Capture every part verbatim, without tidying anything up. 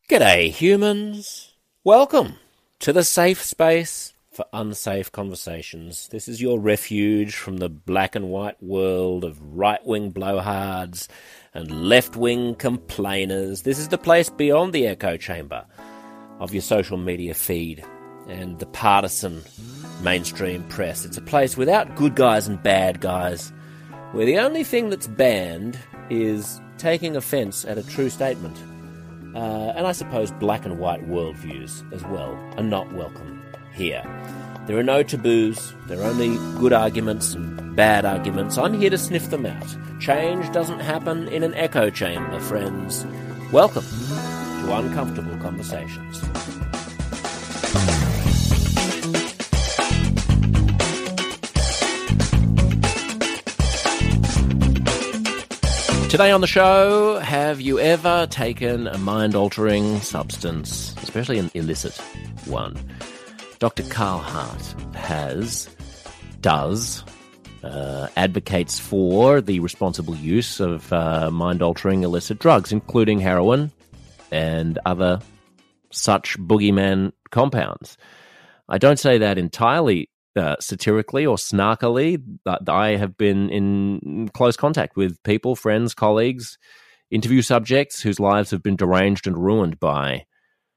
G'day humans, welcome to the safe space for unsafe conversations. This is your refuge from the black and white world of right-wing blowhards and left-wing complainers. This is the place beyond the echo chamber of your social media feed and the partisan mainstream press. It's a place without good guys and bad guys, where the only thing that's banned is taking offence at a true statement. Uh, and I suppose black and white worldviews as well are not welcome here. There are no taboos, there are only good arguments and bad arguments. I'm here to sniff them out. Change doesn't happen in an echo chamber, friends. Welcome to Uncomfortable Conversations. Today on the show, have you ever taken a mind-altering substance, especially an illicit one? Doctor Carl Hart has, does, uh, advocates for the responsible use of uh, mind-altering illicit drugs, including heroin and other such boogeyman compounds. I don't say that entirely Uh, satirically or snarkily. That I have been in close contact with people, friends, colleagues, interview subjects whose lives have been deranged and ruined by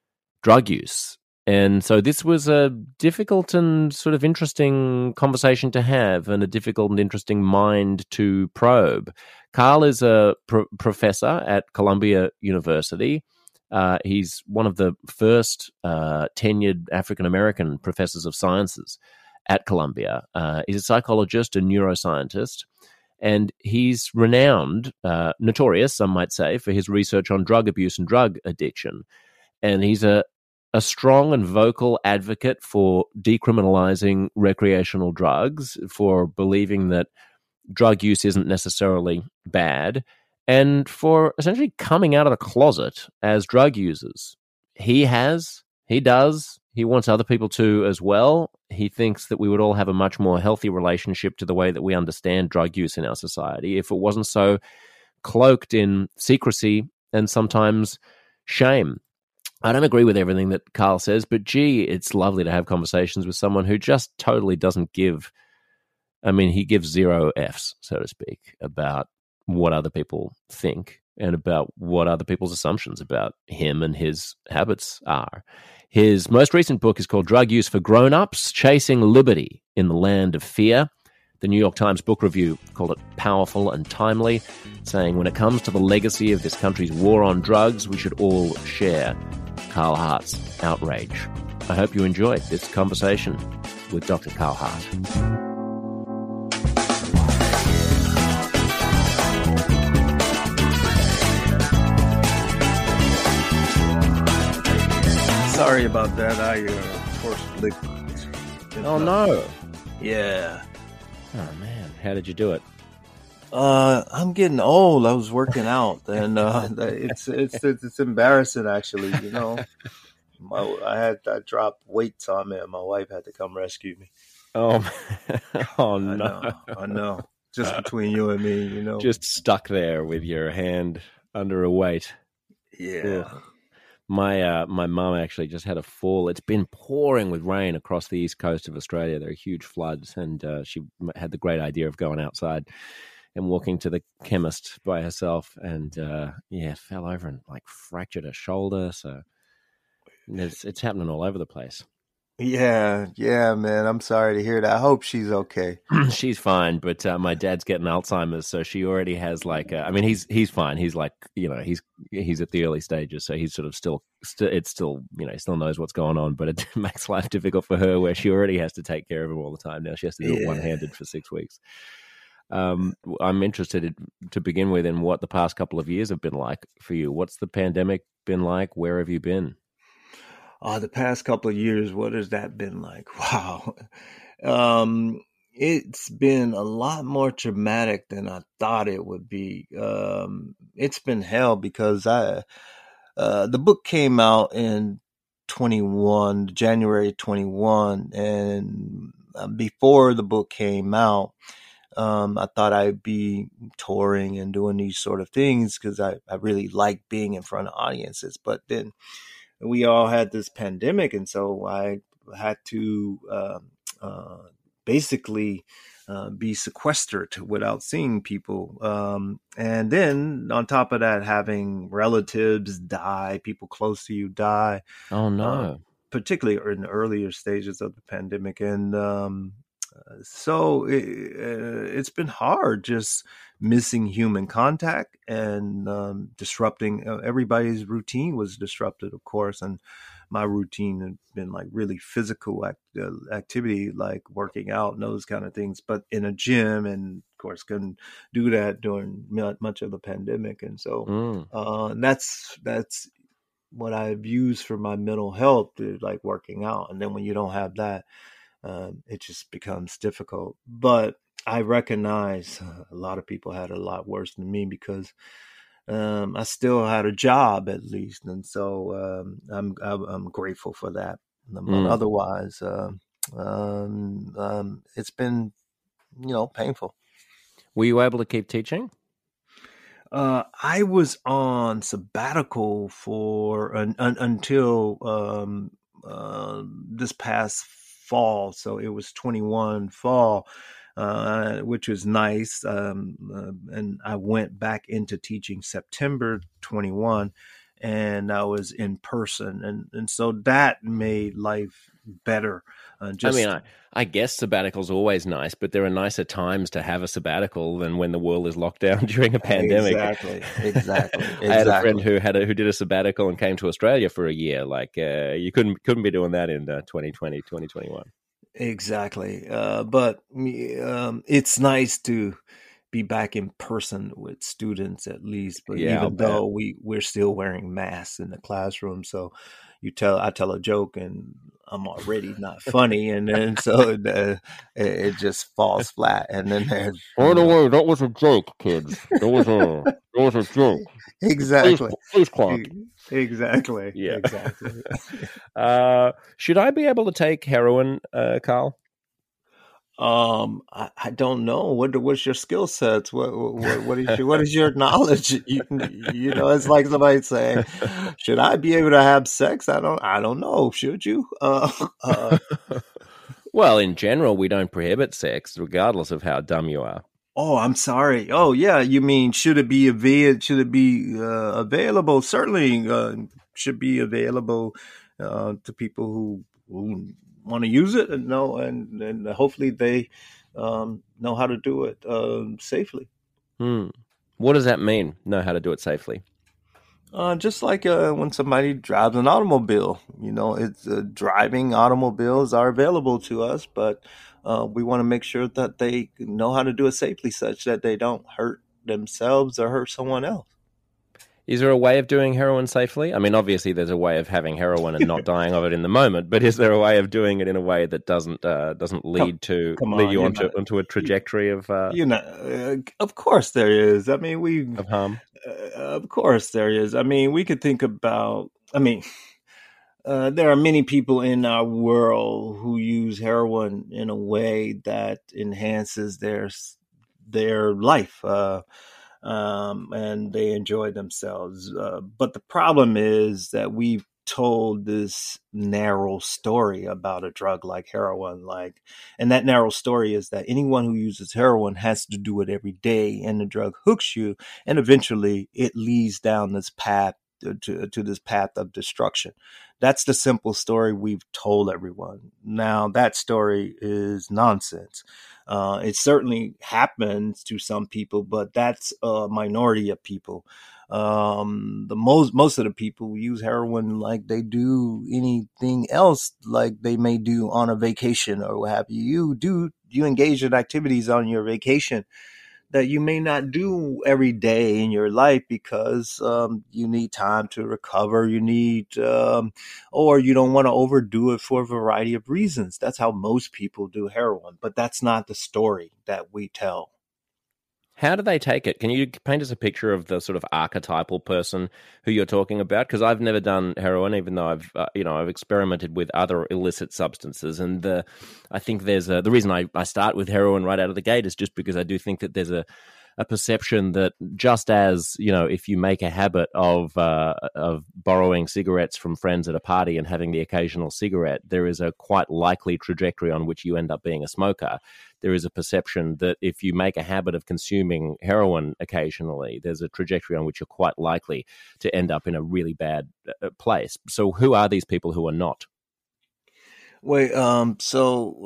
drug use. And so this was a difficult and sort of interesting conversation to have, and a difficult and interesting mind to probe. Carl is a pro- professor at Columbia University. Uh, he's one of the first uh, tenured African-American professors of sciences at Columbia. Uh, he's a psychologist and neuroscientist, and he's renowned, uh, notorious, some might say, for his research on drug abuse and drug addiction. And he's a, a strong and vocal advocate for decriminalizing recreational drugs, for believing that drug use isn't necessarily bad, and for essentially coming out of the closet as drug users. He has, he does, he wants other people to as well. He thinks that we would all have a much more healthy relationship to the way that we understand drug use in our society if it wasn't so cloaked in secrecy and sometimes shame. I don't agree with everything that Carl says, but gee, it's lovely to have conversations with someone who just totally doesn't give, I mean, he gives zero Fs, so to speak, about what other people think and about what other people's assumptions about him and his habits are. His most recent book is called Drug Use for Grown-Ups, Chasing Liberty in the Land of Fear. The New York Times Book Review called it powerful and timely, saying when it comes to the legacy of this country's war on drugs, we should all share Carl Hart's outrage. I hope you enjoyed this conversation with Doctor Carl Hart. Sorry about that. I uh, forced liquids. Oh, no. Yeah. Oh, man. How did you do it? Uh, I'm getting old. I was working out, and uh, it's, it's it's it's embarrassing, actually. You know, my, I had I dropped weights on me, and my wife had to come rescue me. Oh, oh no. I know. I know. Just between you and me, you know. Just stuck there with your hand under a weight. Yeah. Ugh. My uh, my mum actually just had a fall. It's been pouring with rain across the east coast of Australia. There are huge floods, and uh, she had the great idea of going outside and walking to the chemist by herself, and uh, yeah, fell over and like fractured her shoulder. So it's it's happening all over the place. Yeah, yeah, man. I'm sorry to hear that. I hope she's okay. She's fine, but uh, my dad's getting Alzheimer's, so she already has like. A, I mean, he's he's fine. He's like, you know, he's he's at the early stages, so he's sort of still. St- it's still, you know, he still knows what's going on, but it makes life difficult for her, where she already has to take care of him all the time. Now she has to do Yeah. it one-handed for six weeks. Um, I'm interested in, to begin with in what the past couple of years have been like for you. What's the pandemic been like? Where have you been? Oh, the past couple of years, what has that been like? Wow. Um, it's been a lot more traumatic than I thought it would be. Um, it's been hell because I, uh, the book came out in twenty-one, January twenty-one. And before the book came out, Um, I thought I'd be touring and doing these sort of things because I, I really like being in front of audiences. But then we all had this pandemic, and so I had to uh, uh, basically uh, be sequestered without seeing people. Um, and then on top of that, having relatives die, people close to you die, Oh uh, no. particularly in the earlier stages of the pandemic. And um, so it, uh, it's been hard just missing human contact and um, disrupting uh, everybody's routine was disrupted, of course. And my routine had been like really physical act, uh, activity, like working out and those kind of things, but in a gym, and of course couldn't do that during much of the pandemic. And so Mm. uh, and that's that's what I've used for my mental health, is like working out. And then when you don't have that, um, it just becomes difficult. But I recognize a lot of people had a lot worse than me because um, I still had a job at least, and so um, I'm, I'm I'm grateful for that. But Mm. otherwise, uh, um, um, it's been you know painful. Were you able to keep teaching? Uh, I was on sabbatical for un, un, until um, uh, this past fall, so it was twenty-one fall, uh, which was nice. Um, uh, and I went back into teaching September twenty-one, and I was in person, and and so that made life better. Uh, I mean, just I, I guess sabbatical's always nice, but there are nicer times to have a sabbatical than when the world is locked down during a pandemic. exactly, exactly, I had a friend exactly. who had a, who did a sabbatical and came to Australia for a year. Like uh, you couldn't couldn't be doing that in uh, twenty twenty, twenty twenty-one. Exactly. Uh, but me- um, it's nice to be back in person with students at least. But Yeah, I'll even bet. though we we're still wearing masks in the classroom, so you tell I tell a joke and I'm already not funny, and then so it, uh, it, it just falls flat. And then there's By you the know way, that was a joke, kids. That was a that was a joke. Please, exactly, please clap. E- exactly, Yeah. exactly. uh, should I be able to take heroin, uh, Carl? Um, I, I don't know. What what's your skill sets? What what what is your what is your knowledge? You you know, it's like somebody saying, "Should I be able to have sex?" I don't I don't know. Should you? Uh, uh, Well, in general, we don't prohibit sex, regardless of how dumb you are. oh, I'm sorry. Oh, yeah. You mean should it be avail should it be uh, available? Certainly, uh, should be available uh, to people who who want to use it and know and and hopefully they um, know how to do it um, safely. Hmm. What does that mean? Know how to do it safely? Uh, just like uh, when somebody drives an automobile, you know, it's uh, driving automobiles are available to us, but uh, we want to make sure that they know how to do it safely, such that they don't hurt themselves or hurt someone else. Is there a way of doing heroin safely? I mean, obviously, there's a way of having heroin and not dying of it in the moment, but is there a way of doing it in a way that doesn't uh, doesn't Come, lead to come lead on, you you're onto not, onto a you, trajectory of uh, you're not. Uh, of course there is. I mean, we, of harm? uh, of course there is. I mean, we could think about. I mean, Uh, there are many people in our world who use heroin in a way that enhances their their life, uh, um, and they enjoy themselves. Uh, but the problem is that we've told this narrow story about a drug like heroin, like, and that narrow story is that anyone who uses heroin has to do it every day, and the drug hooks you, and eventually it leads down this path to, to this path of destruction. That's the simple story we've told everyone. Now, that story is nonsense. Uh, it certainly happens to some people, but that's a minority of people. Um, the most most of the people use heroin like they do anything else, like they may do on a vacation or what have you. You do you engage in activities on your vacation that you may not do every day in your life because um, you need time to recover. You need, um, or you don't want to overdo it for a variety of reasons. That's how most people do heroin, but that's not the story that we tell. How do they take it? Can you paint us a picture of the sort of archetypal person who you're talking about? Because I've never done heroin, even though I've uh, you know I've experimented with other illicit substances, and the I think there's a the reason I, I start with heroin right out of the gate is just because I do think that there's a a perception that just as, you know, if you make a habit of uh, of borrowing cigarettes from friends at a party and having the occasional cigarette, there is a quite likely trajectory on which you end up being a smoker. There is a perception that if you make a habit of consuming heroin occasionally, there's a trajectory on which you're quite likely to end up in a really bad uh, place. So who are these people who are not? Wait, um, so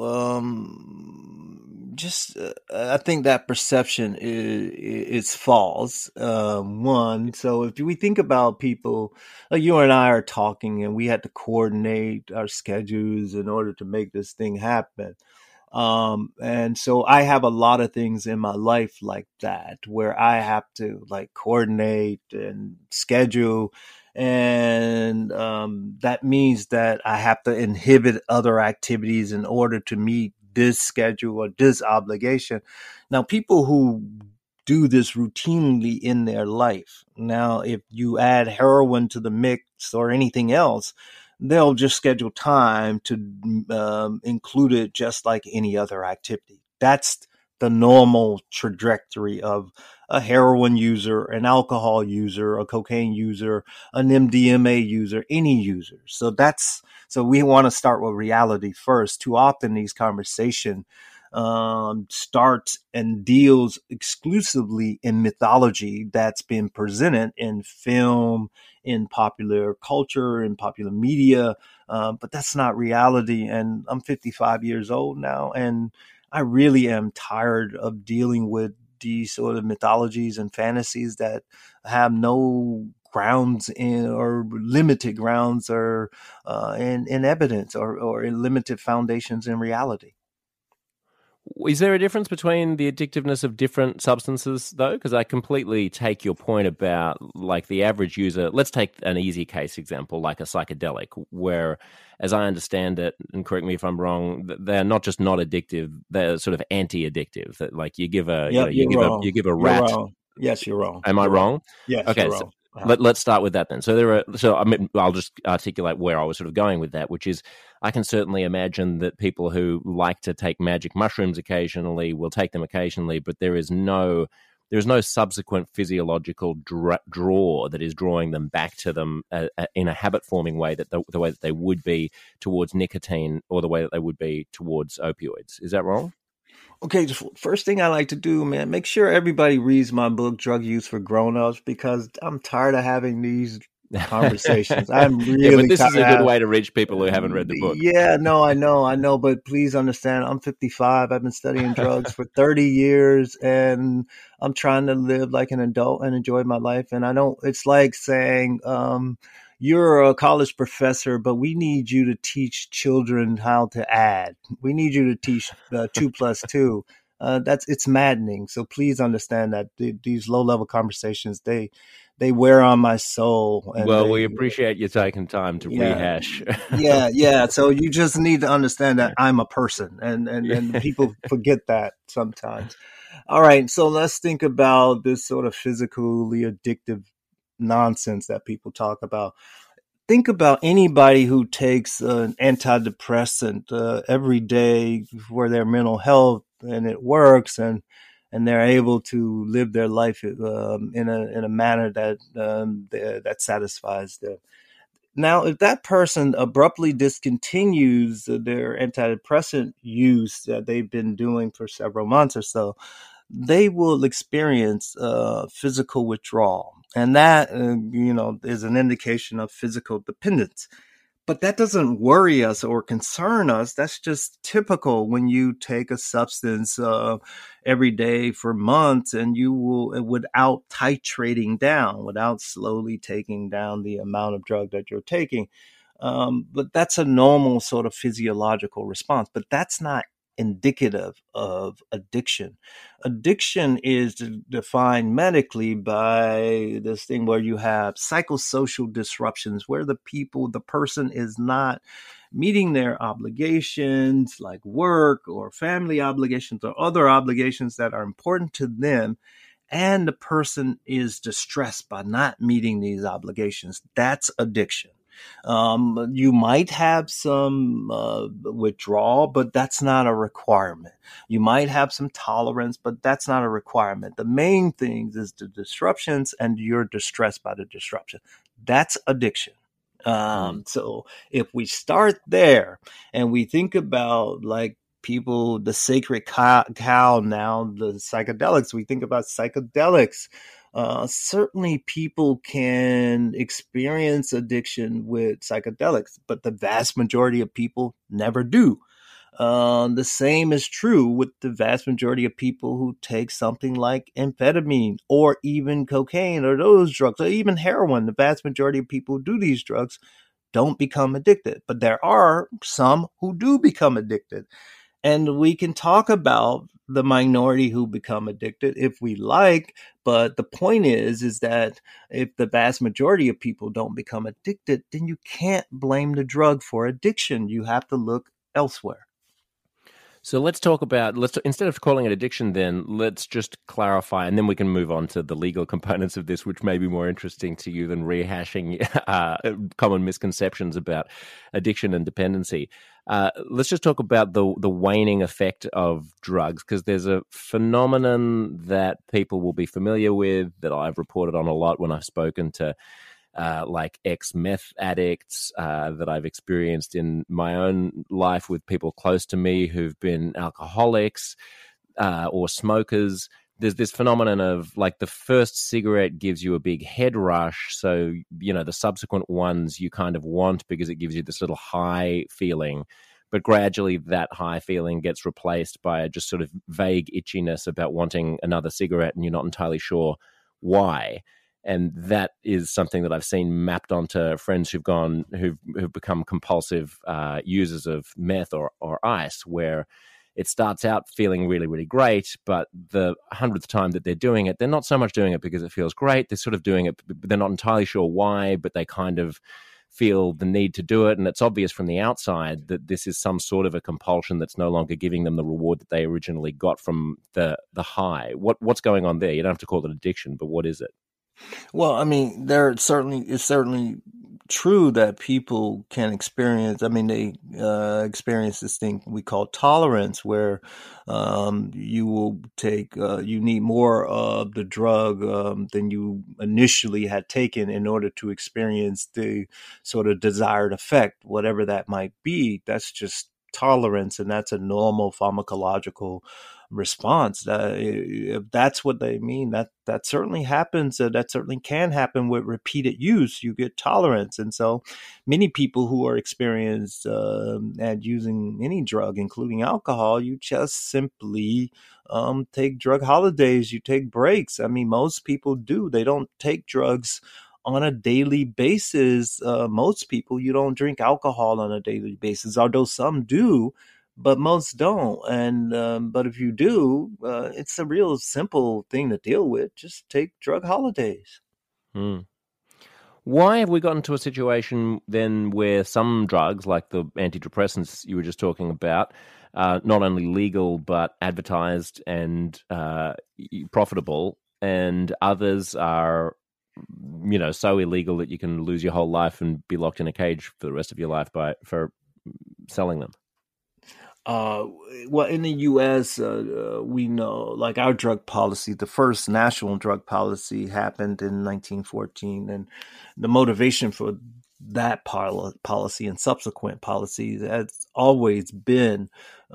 um, just uh, I think that perception is is false. Um, one, so if we think about people, like you and I are talking, and we had to coordinate our schedules in order to make this thing happen. Um, and so I have a lot of things in my life like that where I have to like coordinate and schedule. And um, that means that I have to inhibit other activities in order to meet this schedule or this obligation. Now, people who do this routinely in their life, now, if you add heroin to the mix or anything else, they'll just schedule time to um, include it just like any other activity. That's the normal trajectory of a heroin user, an alcohol user, a cocaine user, an M D M A user, any user. So that's so we want to start with reality first. Too often these conversations um, starts and deals exclusively in mythology that's been presented in film, in popular culture, in popular media, uh, but that's not reality. And I'm fifty-five years old now, and I really am tired of dealing with these sort of mythologies and fantasies that have no grounds in or limited grounds or uh, in, in evidence or, or in limited foundations in reality. Is there a difference between the addictiveness of different substances, though? Because I completely take your point about, like, the average user. Let's take an easy case example, like a psychedelic, where, as I understand it, and correct me if I'm wrong, they're not just not addictive; they're sort of anti-addictive. That, like, you give a, Yep, you, know, you give wrong. a, you give a You're rat. Wrong. Yes, you're wrong. Am I you're wrong? wrong? Yes, okay, you're so wrong. Uh-huh. Let, let's start with that then. So there are, so I mean, I'll just articulate where I was sort of going with that, which is I can certainly imagine that people who like to take magic mushrooms occasionally will take them occasionally, but there is no there is no subsequent physiological dra- draw that is drawing them back to them uh, uh, in a habit forming way that the, the way that they would be towards nicotine or the way that they would be towards opioids. Is that wrong? Okay, first thing I like to do, man, make sure everybody reads my book, Drug Use for Grown-Ups, because I'm tired of having these conversations. I'm really yeah, but this is a good of, way to reach people who haven't read the book. Yeah, no, I know, I know, but please understand, I'm fifty-five. I've been studying drugs for thirty years, and I'm trying to live like an adult and enjoy my life. And I don't, it's like saying, um, you're a college professor, but we need you to teach children how to add. We need you to teach uh, two plus two. Uh, that's it's maddening. So please understand that th- these low level conversations they they wear on my soul. And well, they, we appreciate you taking time to yeah, rehash. yeah, yeah. So you just need to understand that I'm a person, and and and people forget that sometimes. All right, so let's think about this sort of physically addictive nonsense that people talk about. Think about anybody who takes an antidepressant uh, every day for their mental health, and it works, and and they're able to live their life um, in a in a manner that um, that satisfies them. Now, if that person abruptly discontinues their antidepressant use that they've been doing for several months or so, they will experience uh, physical withdrawal. And that, uh, you know, is an indication of physical dependence. But that doesn't worry us or concern us. That's just typical when you take a substance uh, every day for months, and you will, without titrating down, without slowly taking down the amount of drug that you're taking. Um, but that's a normal sort of physiological response. But that's not indicative of addiction. Addiction is defined medically by this thing where you have psychosocial disruptions, where the people, the person is not meeting their obligations like work or family obligations or other obligations that are important to them. and the person is distressed by not meeting these obligations, that's addiction. Um, you might have some uh, withdrawal, but that's not a requirement. You might have some tolerance, but that's not a requirement. The main thing is the disruptions, and you're distressed by the disruption. That's addiction. Um, Mm. So if we start there and we think about like people, the sacred cow, cow now, the psychedelics, we think about psychedelics. Uh, certainly people can experience addiction with psychedelics, but the vast majority of people never do. Uh, the same is true with the vast majority of people who take something like amphetamine or even cocaine or those drugs or even heroin. The vast majority of people who do these drugs don't become addicted, but there are some who do become addicted. And we can talk about the minority who become addicted if we like, but the point is, is that if the vast majority of people don't become addicted, then you can't blame the drug for addiction. You have to look elsewhere. So let's talk about, let's instead of calling it addiction, then let's just clarify, and then we can move on to the legal components of this, which may be more interesting to you than rehashing uh, common misconceptions about addiction and dependency. Uh, let's just talk about the the waning effect of drugs, because there's a phenomenon that people will be familiar with that I've reported on a lot when I've spoken to Uh, like ex-meth addicts uh, that I've experienced in my own life with people close to me who've been alcoholics uh, or smokers. There's this phenomenon of like the first cigarette gives you a big head rush. So, you know, the subsequent ones you kind of want because it gives you this little high feeling. But gradually that high feeling gets replaced by a just sort of vague itchiness about wanting another cigarette, and you're not entirely sure why. And that is something that I've seen mapped onto friends who've gone, who've, who've become compulsive uh, users of meth or, or ice, where it starts out feeling really, really great, but the hundredth time that they're doing it, they're not so much doing it because it feels great. They're sort of doing it, but they're not entirely sure why, but they kind of feel the need to do it. And it's obvious from the outside that this is some sort of a compulsion that's no longer giving them the reward that they originally got from the, the high. What What's going on there? You don't have to call it addiction, but what is it? Well, I mean, there certainly it's certainly true that people can experience. I mean, they uh, experience this thing we call tolerance, where um, you will take, uh, you need more of the drug um, than you initially had taken in order to experience the sort of desired effect, whatever that might be. That's just tolerance, and that's a normal pharmacological response. Uh, if that's what they mean, that that certainly happens. Uh, that certainly can happen with repeated use. You get tolerance, and so many people who are experienced uh, at using any drug, including alcohol, you just simply um, take drug holidays. You take breaks. I mean, most people do. They don't take drugs on a daily basis. Uh, most people, you don't drink alcohol on a daily basis, although some do, but most don't. And um, but if you do, uh, it's a real simple thing to deal with. Just take drug holidays. Hmm. Why have we gotten to a situation then where some drugs, like the antidepressants you were just talking about, are not only legal but advertised and uh, profitable, and others are, you know, so illegal that you can lose your whole life and be locked in a cage for the rest of your life by for selling them? Uh, well, in the U S, uh, uh, we know, like our drug policy, the first national drug policy happened in nineteen fourteen, and the motivation for that pol- policy and subsequent policies has always been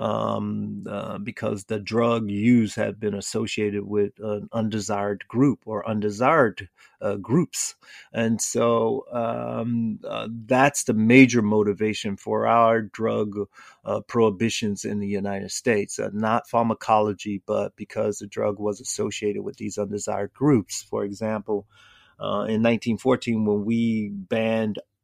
um, uh, because the drug use had been associated with an undesired group or undesired uh, groups. And so um, uh, that's the major motivation for our drug uh, prohibitions in the United States, uh, not pharmacology, but because the drug was associated with these undesired groups. For example, uh, in nineteen fourteen, when we banned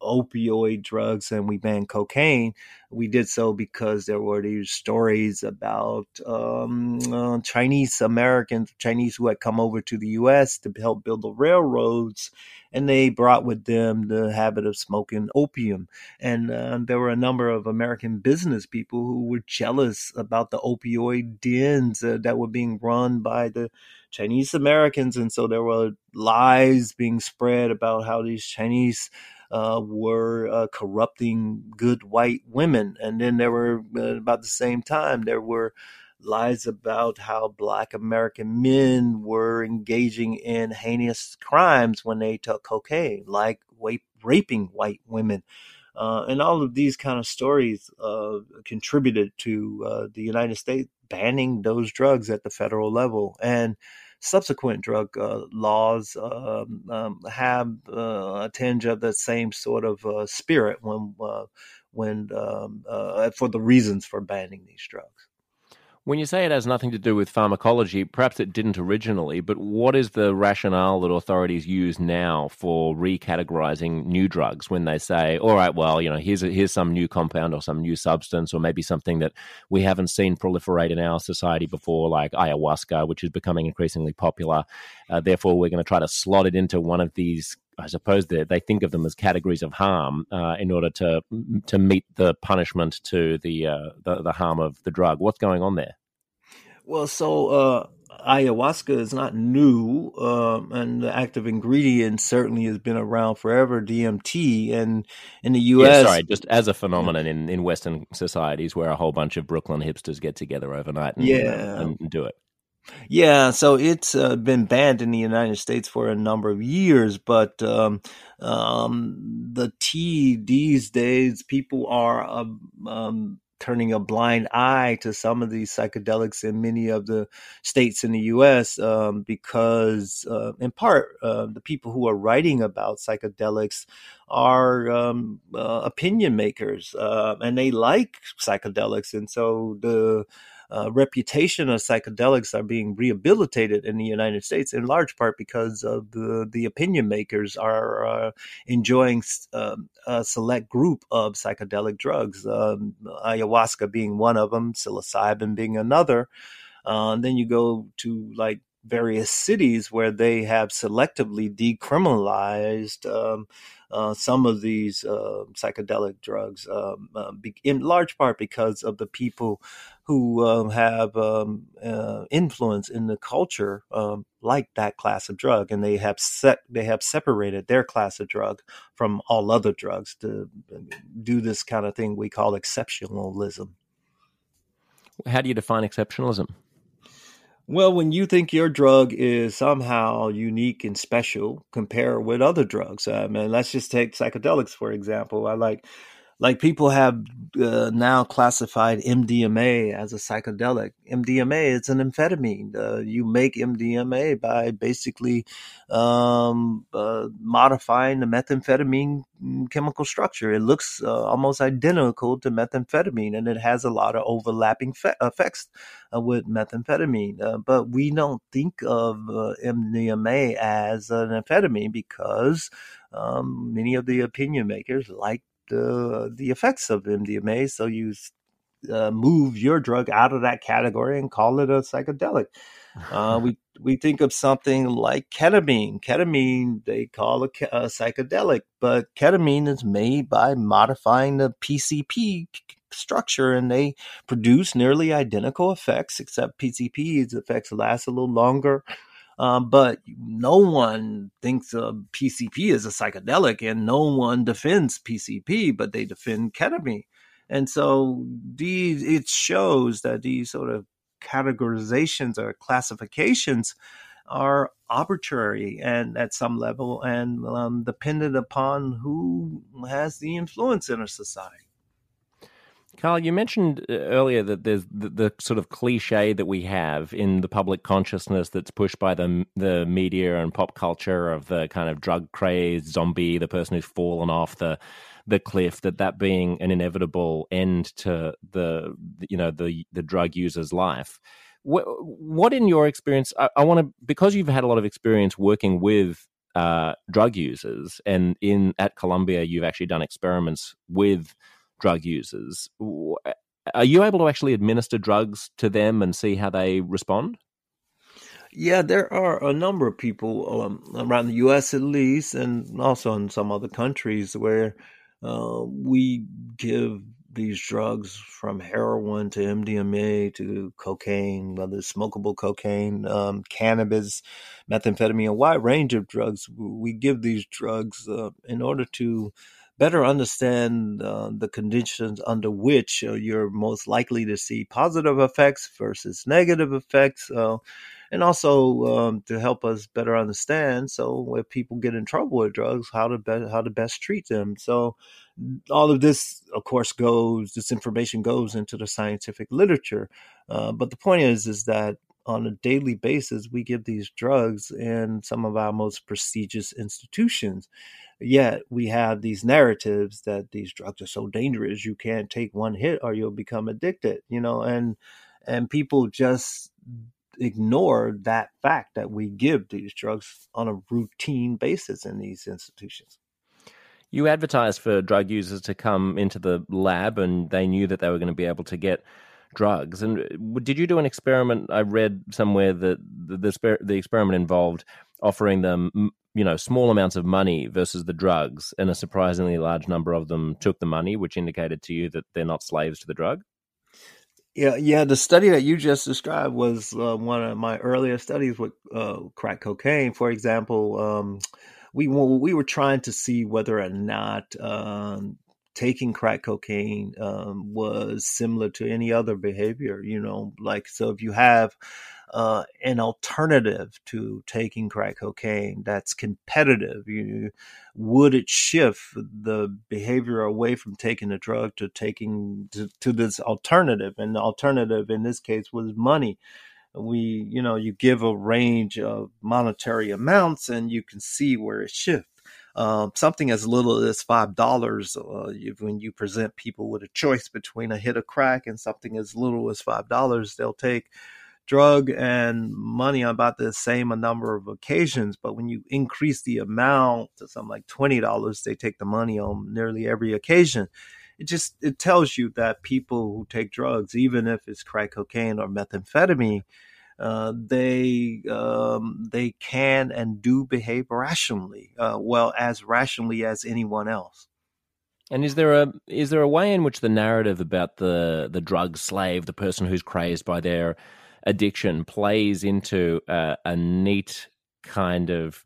opioid drugs and we banned cocaine, we did so because there were these stories about um, uh, Chinese Americans, Chinese who had come over to the U S to help build the railroads, and they brought with them the habit of smoking opium. And uh, there were a number of American business people who were jealous about the opioid dens uh, that were being run by the Chinese Americans. And so there were lies being spread about how these Chinese uh, were uh, corrupting good white women. And then there were, uh, about the same time, there were lies about how Black American men were engaging in heinous crimes when they took cocaine, like rape, raping white women. Uh, and all of these kind of stories uh, contributed to uh, the United States banning those drugs at the federal level. And subsequent drug uh, laws um, um, have uh, a tinge of the same sort of uh, spirit when, uh, when um, uh, for the reasons for banning these drugs. When you say it has nothing to do with pharmacology, perhaps it didn't originally, but what is the rationale that authorities use now for recategorizing new drugs when they say, all right, well, you know, here's a, here's some new compound or some new substance or maybe something that we haven't seen proliferate in our society before, like ayahuasca, which is becoming increasingly popular. Uh, therefore, we're going to try to slot it into one of these, I suppose they they think of them as categories of harm uh, in order to to meet the punishment to the, uh, the the harm of the drug. What's going on there? Well, so uh, ayahuasca is not new, um, and the active ingredient certainly has been around forever. D M T, and in the U S, yeah, sorry, just as a phenomenon in, in Western societies where a whole bunch of Brooklyn hipsters get together overnight and, yeah, um, and do it. Yeah, so it's uh, been banned in the United States for a number of years, but um, um, the tea these days, people are um, um, turning a blind eye to some of these psychedelics in many of the states in the U S um, because, uh, in part, uh, the people who are writing about psychedelics are um, uh, opinion makers, uh, and they like psychedelics, and so the Uh, reputation of psychedelics are being rehabilitated in the United States in large part because of the, the opinion makers are uh, enjoying uh, a select group of psychedelic drugs, um, ayahuasca being one of them, psilocybin being another. Uh, and then you go to like various cities where they have selectively decriminalized um, uh, some of these uh, psychedelic drugs, um, uh, be- in large part because of the people who uh, have um, uh, influence in the culture, um, like that class of drug, and they have set they have separated their class of drug from all other drugs to do this kind of thing we call exceptionalism. How do you define exceptionalism? Well, when you think your drug is somehow unique and special, compare with other drugs. I mean, let's just take psychedelics, for example. I like, like people have uh, now classified M D M A as a psychedelic. M D M A is an amphetamine. Uh, you make M D M A by basically um, uh, modifying the methamphetamine chemical structure. It looks uh, almost identical to methamphetamine, and it has a lot of overlapping fe- effects uh, with methamphetamine. Uh, but we don't think of uh, M D M A as an amphetamine because um, many of the opinion makers like the the effects of M D M A, so you uh, move your drug out of that category and call it a psychedelic. Uh, we we think of something like ketamine. Ketamine they call a, a psychedelic, but ketamine is made by modifying the P C P structure, and they produce nearly identical effects, except P C P's effects last a little longer. Um, but no one thinks of P C P as a psychedelic, and no one defends P C P, but they defend ketamine. And so these, it shows that these sort of categorizations or classifications are arbitrary and at some level and um, dependent upon who has the influence in a society. Carl, you mentioned earlier that there's the, the sort of cliche that we have in the public consciousness that's pushed by the the media and pop culture of the kind of drug crazed zombie, the person who's fallen off the the cliff, that that being an inevitable end to the you know the the drug user's life. What, what in your experience? I, I want to, because you've had a lot of experience working with uh, drug users, and in at Columbia, you've actually done experiments with drug users. Are you able to actually administer drugs to them and see how they respond? Yeah, there are a number of people um, around the U S at least, and also in some other countries where uh, we give these drugs from heroin to M D M A to cocaine, whether it's smokable cocaine, um, cannabis, methamphetamine, a wide range of drugs. We give these drugs uh, in order to better understand uh, the conditions under which uh, you're most likely to see positive effects versus negative effects. Uh, and also um, to help us better understand, so if people get in trouble with drugs, how to be- how to best treat them. So all of this, of course, goes this information goes into the scientific literature. Uh, but the point is, is that on a daily basis, we give these drugs in some of our most prestigious institutions. Yet we have these narratives that these drugs are so dangerous, you can't take one hit or you'll become addicted. You know, and and people just ignore that fact that we give these drugs on a routine basis in these institutions. You advertised for drug users to come into the lab, and they knew that they were going to be able to get drugs. And did you do an experiment? I read somewhere that the the, the experiment involved offering them, you know, small amounts of money versus the drugs, and a surprisingly large number of them took the money, which indicated to you that they're not slaves to the drug. Yeah, yeah. The study that you just described was uh, one of my earlier studies with uh, crack cocaine. For example, um, we we were trying to see whether or not um, taking crack cocaine um, was similar to any other behavior. You know, like, so if you have uh, an alternative to taking crack cocaine that's competitive, you would it shift the behavior away from taking the drug to taking to, to this alternative? And the alternative in this case was money. We, you know, you give a range of monetary amounts and you can see where it shifts. Um, something as little as five dollars. Uh, you, when you present people with a choice between a hit of crack and something as little as five dollars, they'll take drug and money on about the same a number of occasions. But when you increase the amount to something like twenty dollars, they take the money on nearly every occasion. It just, it tells you that people who take drugs, even if it's crack cocaine or methamphetamine, uh, they um, they can and do behave rationally, uh, well, as rationally as anyone else. And is there a is there a way in which the narrative about the the drug slave, the person who's crazed by their addiction, plays into a, a neat kind of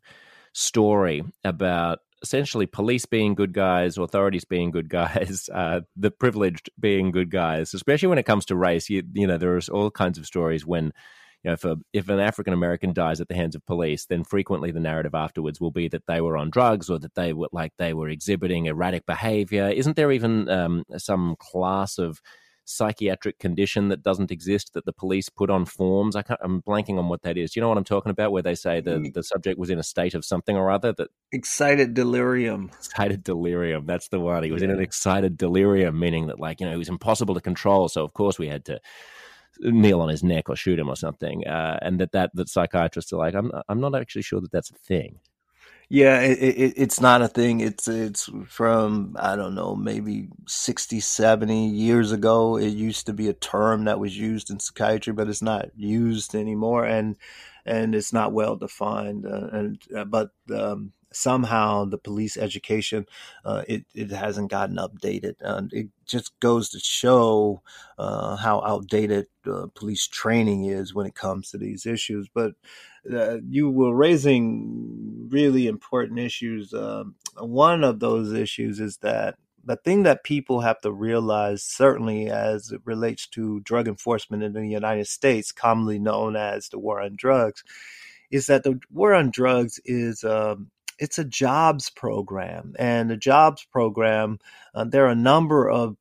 story about essentially police being good guys, authorities being good guys, uh, the privileged being good guys, especially when it comes to race? You, you know, there's all kinds of stories when, you know, if, a, if an African American dies at the hands of police, then frequently the narrative afterwards will be that they were on drugs or that they were like they were exhibiting erratic behavior. Isn't there even um, some class of psychiatric condition that doesn't exist that the police put on forms? I can't, I'm blanking on what that is. Do you know what I'm talking about? Where they say the, the subject was in a state of something or other that excited delirium. Excited delirium. That's the one. He was yeah. in an excited delirium, meaning that, like, you know, he was impossible to control. So of course we had to kneel on his neck or shoot him or something. Uh, and that, that that psychiatrists are like, I'm I'm not actually sure that that's a thing. Yeah, it, it, it's not a thing. It's it's from, I don't know, maybe sixty, seventy years ago. It used to be a term that was used in psychiatry, but it's not used anymore, and and it's not well defined. Uh, and uh, but um, somehow the police education, uh, it it hasn't gotten updated. And it just goes to show uh, how outdated uh, police training is when it comes to these issues. But uh, you were raising really important issues. Um, one of those issues is that the thing that people have to realize, certainly as it relates to drug enforcement in the United States, commonly known as the war on drugs, is that the war on drugs is um, it's a jobs program. And the jobs program, uh, there are a number of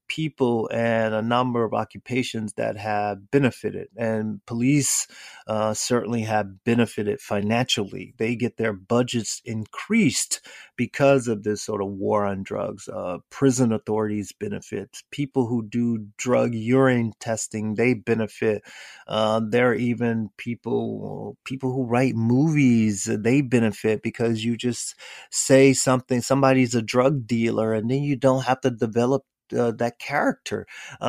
people and a number of occupations that have benefited, and police uh, certainly have benefited financially. They get their budgets increased because of this sort of war on drugs. Uh, prison authorities benefit. People who do drug urine testing, they benefit. Uh, there are even people people who write movies, they benefit because you just say something, somebody's a drug dealer, and then you don't have to develop uh, that character.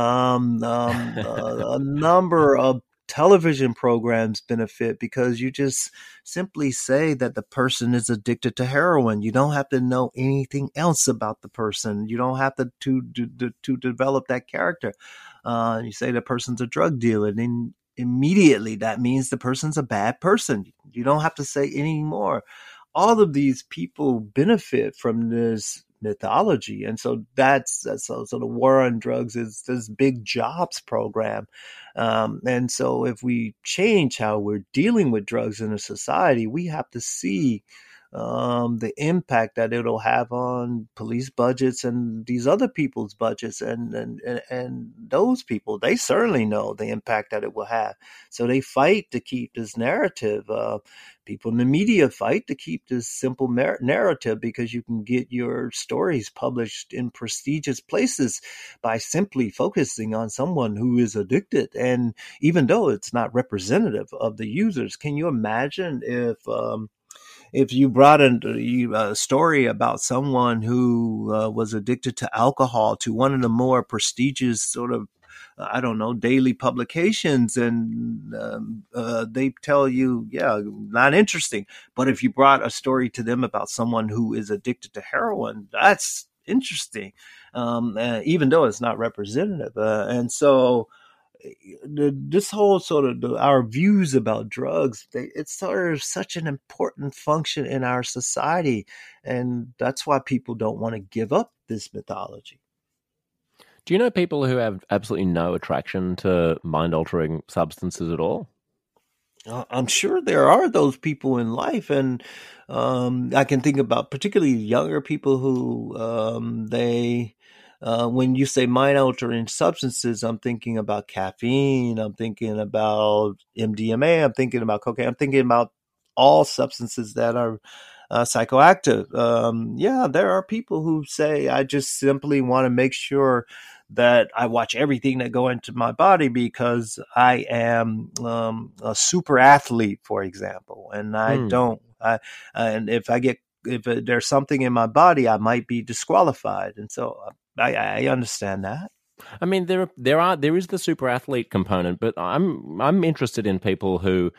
Um, um, uh, a number of television programs benefit because you just simply say that the person is addicted to heroin. You don't have to know anything else about the person. You don't have to to to, to develop that character. Uh, you say the person's a drug dealer, then immediately that means the person's a bad person. You don't have to say any more. All of these people benefit from this mythology. And so that's, that's so, so the war on drugs is this big jobs program. Um, and so if we change how we're dealing with drugs in a society, we have to see um, the impact that it'll have on police budgets and these other people's budgets. And, and, and, and those people, they certainly know the impact that it will have. So they fight to keep this narrative. Uh, people in the media fight to keep this simple mer- narrative because you can get your stories published in prestigious places by simply focusing on someone who is addicted. And even though it's not representative of the users, can you imagine if, um, if you brought a, a story about someone who uh, was addicted to alcohol to one of the more prestigious sort of, I don't know, daily publications, and um, uh, they tell you, yeah, not interesting. But if you brought a story to them about someone who is addicted to heroin, that's interesting, um, uh, even though it's not representative. Uh, and so the, this whole sort of the, our views about drugs, they, it serves such an important function in our society. And that's why people don't want to give up this mythology. Do you know people who have absolutely no attraction to mind-altering substances at all? Uh, I'm sure there are those people in life, and um, I can think about particularly younger people who um, they, uh, when you say mind-altering substances, I'm thinking about caffeine, I'm thinking about M D M A, I'm thinking about cocaine, I'm thinking about all substances that are uh, psychoactive. Um, yeah, there are people who say, I just simply want to make sure that I watch everything that go into my body because I am um, a super athlete, for example, and I Hmm. don't. I, and if I get if there's something in my body, I might be disqualified, and so I, I understand that. I mean, there there are there is the super athlete component, but I'm I'm interested in people who,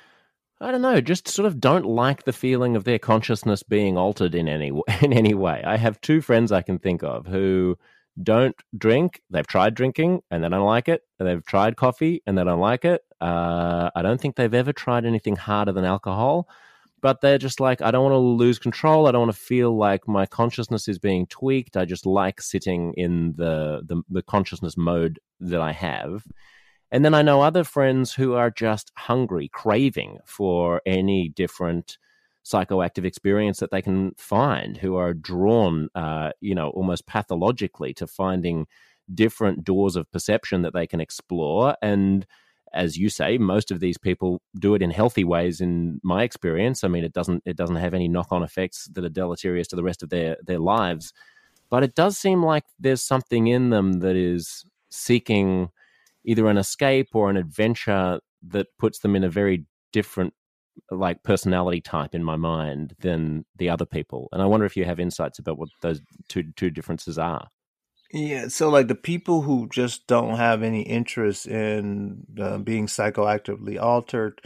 I don't know, just sort of don't like the feeling of their consciousness being altered in any in any way. I have two friends I can think of who don't drink. They've tried drinking and they don't like it. They've tried coffee and they don't like it. Uh, I don't think they've ever tried anything harder than alcohol, but they're just like, I don't want to lose control. I don't want to feel like my consciousness is being tweaked. I just like sitting in the the, the consciousness mode that I have. And then I know other friends who are just hungry, craving for any different psychoactive experience that they can find, who are drawn, uh, you know, almost pathologically to finding different doors of perception that they can explore. And as you say, most of these people do it in healthy ways. In my experience, I mean, it doesn't it doesn't have any knock-on effects that are deleterious to the rest of their their lives. But it does seem like there's something in them that is seeking either an escape or an adventure that puts them in a very different, like, personality type in my mind than the other people. And I wonder if you have insights about what those two two differences are. Yeah, so like the people who just don't have any interest in uh, being psychoactively altered.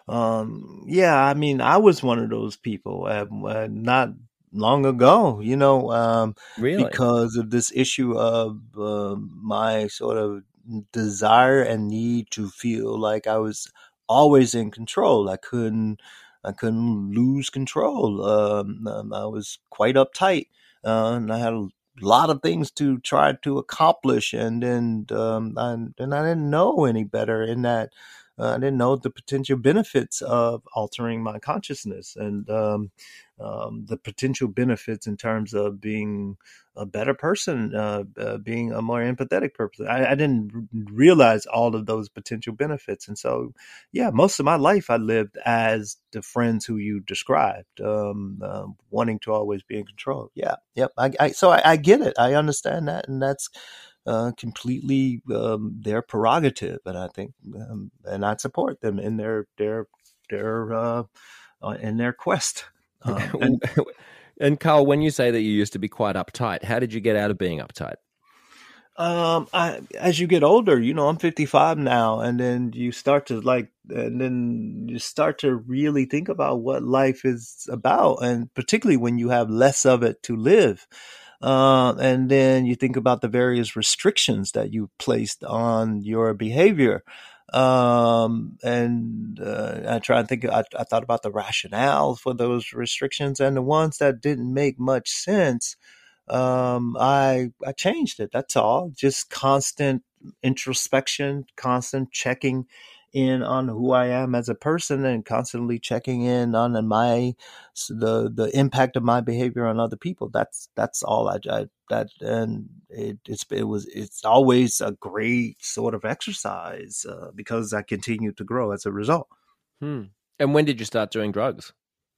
Um, yeah, I mean, I was one of those people uh, uh, not long ago, you know, um, Really? because of this issue of uh, my sort of desire and need to feel like I was always in control. I couldn't, I couldn't lose control. Um, um, I was quite uptight, uh, and I had a lot of things to try to accomplish, and then um, and, and I didn't know any better in that. uh, I didn't know the potential benefits of altering my consciousness, and um, um, the potential benefits in terms of being a better person, uh, uh, being a more empathetic person. I, I didn't r- realize all of those potential benefits. And so, yeah, most of my life I lived as the friends who you described, um, uh, wanting to always be in control. Yeah, yep. I, I, so I, I get it. I understand that. And that's uh, completely um, their prerogative. And I think, um, and I support them in their, their, their, uh, uh, in their quest. Um, and And Carl, when you say that you used to be quite uptight, how did you get out of being uptight? Um, I, as you get older, you know, I'm fifty-five now, and then you start to like, and then you start to really think about what life is about, and particularly when you have less of it to live. Uh, and then you think about the various restrictions that you placed on your behavior. Um, and uh, I try and think, I, I thought about the rationale for those restrictions, and the ones that didn't make much sense. Um, I I changed it. That's all. Just constant introspection, constant checking in on who I am as a person, and constantly checking in on my the the impact of my behavior on other people. That's that's all I, I that and it it's it was it's always a great sort of exercise uh, because I continue to grow as a result. Hmm. And when did you start doing drugs?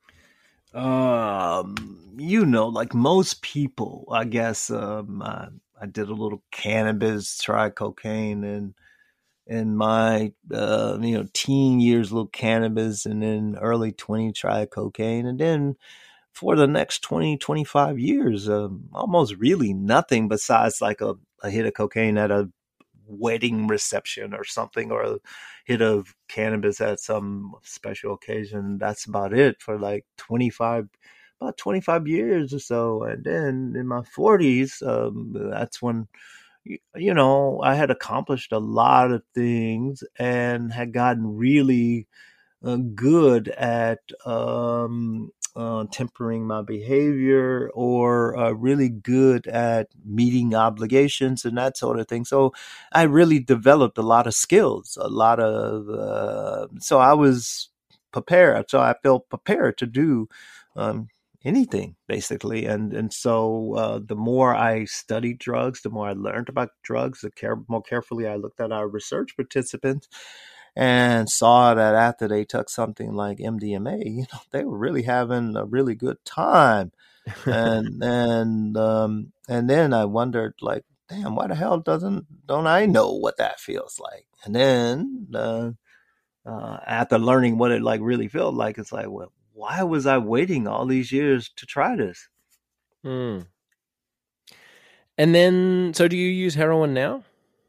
Um, you know, like most people, I guess, um, I, I did a little cannabis, tried cocaine, and in my, uh, you know, teen years, little cannabis, and then early twenty, tried cocaine. And then for the next twenty, twenty-five years, um, almost really nothing besides like a, a hit of cocaine at a wedding reception or something, or a hit of cannabis at some special occasion. That's about it for like twenty-five, about twenty-five years or so. And then in my forties, um, that's when, you know, I had accomplished a lot of things and had gotten really uh, good at um, uh, tempering my behavior, or uh, really good at meeting obligations and that sort of thing. So I really developed a lot of skills, a lot of, uh, so I was prepared. So I felt prepared to do um, anything basically. And, and so uh, the more I studied drugs, the more I learned about drugs, the care, more carefully I looked at our research participants, and saw that after they took something like M D M A, you know, they were really having a really good time. And, and, um, and then I wondered, like, damn, why the hell doesn't, don't I know what that feels like? And then, uh, uh, after learning what it like really felt like, it's like, well, why was I waiting all these years to try this? Hmm. And then, so do you use heroin now?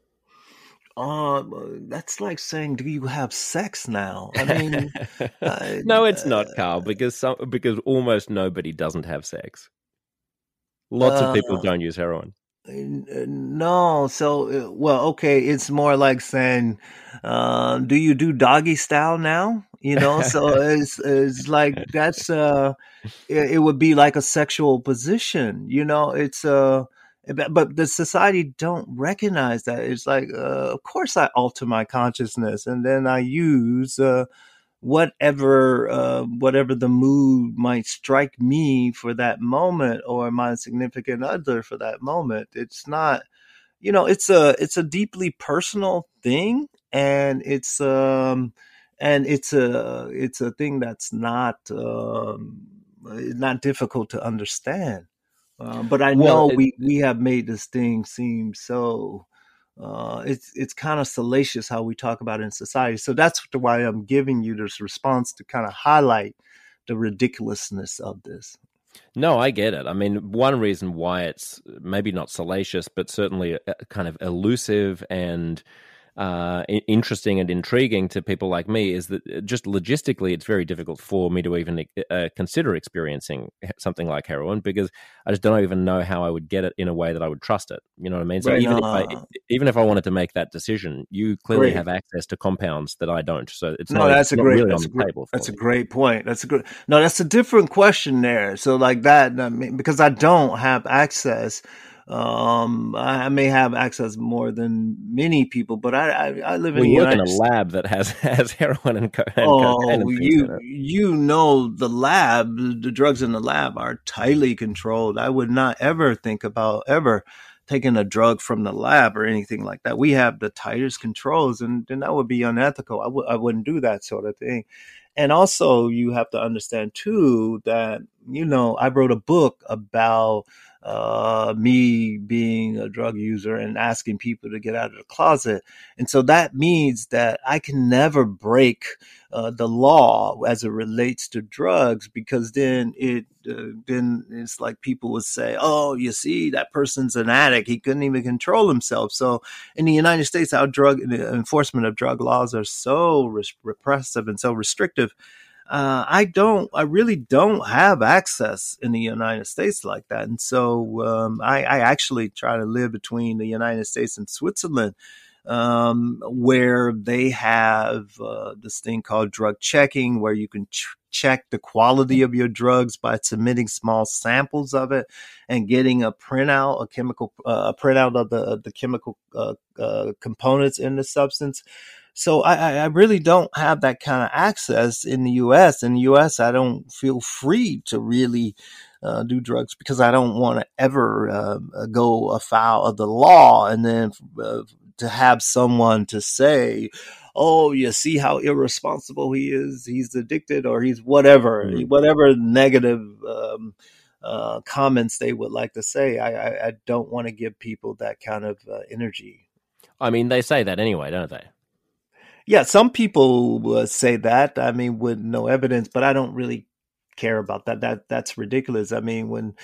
Um, that's like saying, do you have sex now? I mean, I, No, it's not, uh, Carl, because some because almost nobody doesn't have sex. Lots of uh, people don't use heroin. no. So, uh, well, okay, it's more like saying, uh, do you do doggy style now? You know, so it's it's like that's uh, it, it would be like a sexual position. You know, it's uh. But, but the society don't recognize that. It's like, uh, of course, I alter my consciousness, and then I use uh, whatever uh, whatever the mood might strike me for that moment, or my significant other for that moment. It's not, you know, it's a it's a deeply personal thing, and it's um and it's a it's a thing that's not um, not difficult to understand. Uh, but I Well, know it, we, we have made this thing seem so uh, it's it's kind of salacious how we talk about it in society. So that's why I'm giving you this response to kind of highlight the ridiculousness of this. no, I get it. I mean, one reason why it's maybe not salacious, but certainly uh, kind of elusive and uh, i- interesting and intriguing to people like me is that uh, just logistically, it's very difficult for me to even uh, consider experiencing something like heroin, because I just don't even know how I would get it in a way that I would trust it. You know what I mean? So Right. even if I Uh, even if I wanted to make that decision, you clearly great. have access to compounds that I don't. So it's No, not that's it's a not great. really on That's a the great. table for That's a me. great point. That's a good. No, that's a different question there. So like that, I mean, because I don't have access. Um, I, I may have access more than many people, but I, I, I live in Well, the you work in United a States. lab that has has heroin and, co- and cocaine Oh, and things in you it. you know the lab, the drugs in the lab are tightly controlled. I would not ever think about ever taking a drug from the lab or anything like that. We have the tightest controls, and, and that would be unethical. I w- I wouldn't do that sort of thing. And also, you have to understand too that, you know, I wrote a book about uh, me being a drug user and asking people to get out of the closet. And so that means that I can never break uh, the law as it relates to drugs, because then it uh, then it's like people would say, "Oh, you see, that person's an addict. He couldn't even control himself." So in the United States, our drug enforcement of drug laws are so res- repressive and so restrictive. Uh, I don't, I really don't have access in the United States like that. And so um, I, I actually try to live between the United States and Switzerland, um, where they have uh, this thing called drug checking, where you can ch- check the quality of your drugs by submitting small samples of it and getting a printout, a chemical, uh, a printout of the, the chemical uh, uh, components in the substance. So I, I really don't have that kind of access in the U S. In the U S, I don't feel free to really uh, do drugs because I don't want to ever uh, go afoul of the law, and then uh, to have someone to say, "Oh, you see how irresponsible he is? He's addicted, or he's whatever, Mm. whatever negative." Um, uh, comments they would like to say. I, I, I don't want to give people that kind of uh, energy. I mean, they say that anyway, don't they? Yeah, some people uh, say that. I mean, with no evidence, but I don't really care about that. That that's ridiculous. I mean, when,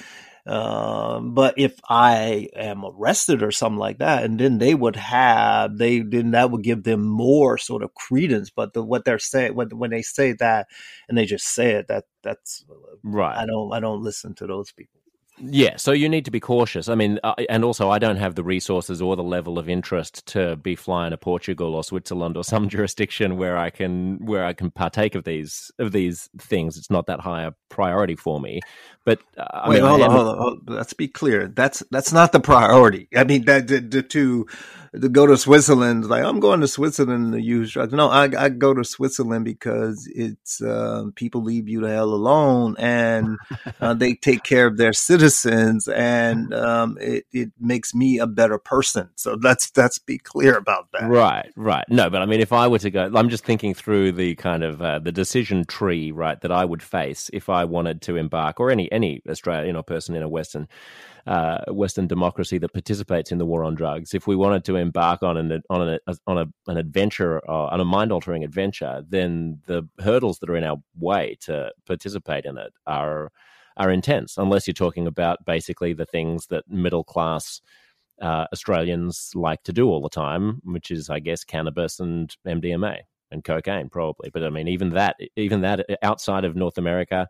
um, but if I am arrested or something like that, and then they would have they then that would give them more sort of credence. But the, what they're saying when when they say that and they just say it, that that's Right. I don't I don't listen to those people. Yeah, so you need to be cautious. I mean, uh, and also I don't have the resources or the level of interest to be flying to Portugal or Switzerland or some jurisdiction where I can where I can partake of these of these things. It's not that high a priority for me. But uh, I Wait, mean, I hold on, am. hold on, hold on. Let's be clear. That's that's not the priority. I mean, that the, the, to to go to Switzerland, like I'm going to Switzerland to use drugs. No, I I go to Switzerland because it's uh, people leave you the hell alone, and uh, they take care of their citizens, and um, it it makes me a better person. So let's let's be clear about that. Right, right. No, but I mean, if I were to go, I'm just thinking through the kind of uh, the decision tree, right, that I would face if I wanted to embark, or any any Australian or person in a Western uh, Western democracy that participates in the war on drugs. If we wanted to embark on an on an on a, an adventure, uh, on a mind altering adventure, then the hurdles that are in our way to participate in it are are intense. Unless you're talking about basically the things that middle class Uh, Australians like to do all the time, which is, I guess, cannabis and M D M A and cocaine, probably. But I mean, even that, even that, outside of North America,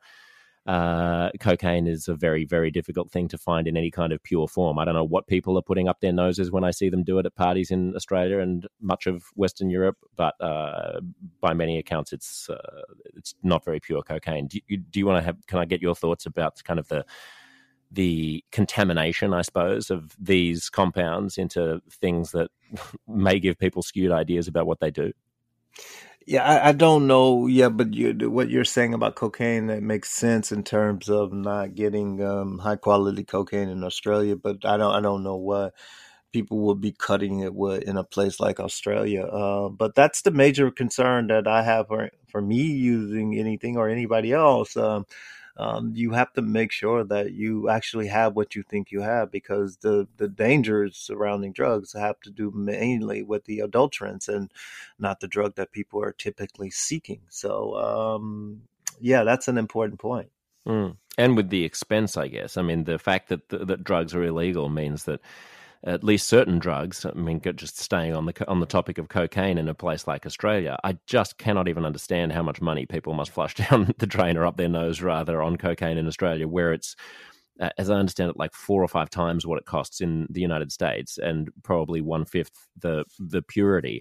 uh, cocaine is a very, very difficult thing to find in any kind of pure form. I don't know what people are putting up their noses when I see them do it at parties in Australia and much of Western Europe, but uh, by many accounts, it's uh, it's not very pure cocaine. Do you, do you want to have? Can I get your thoughts about kind of the the contamination, I suppose, of these compounds into things that may give people skewed ideas about what they do? Yeah, I, I don't know. Yeah, but you, what you're saying about cocaine, that makes sense in terms of not getting um, high quality cocaine in Australia. But I don't, I don't know what people would be cutting it with in a place like Australia. Uh, but that's the major concern that I have for for me using anything or anybody else. Um, um, you have to make sure that you actually have what you think you have, because the, the dangers surrounding drugs have to do mainly with the adulterants and not the drug that people are typically seeking. So, um, yeah, that's an important point. Mm. And with the expense, I guess. I mean, the fact that that drugs are illegal means that at least certain drugs, I mean, just staying on the on the topic of cocaine in a place like Australia, I just cannot even understand how much money people must flush down the drain or up their nose, rather, on cocaine in Australia, where it's, uh, as I understand it, like four or five times what it costs in the United States, and probably one fifth the the purity.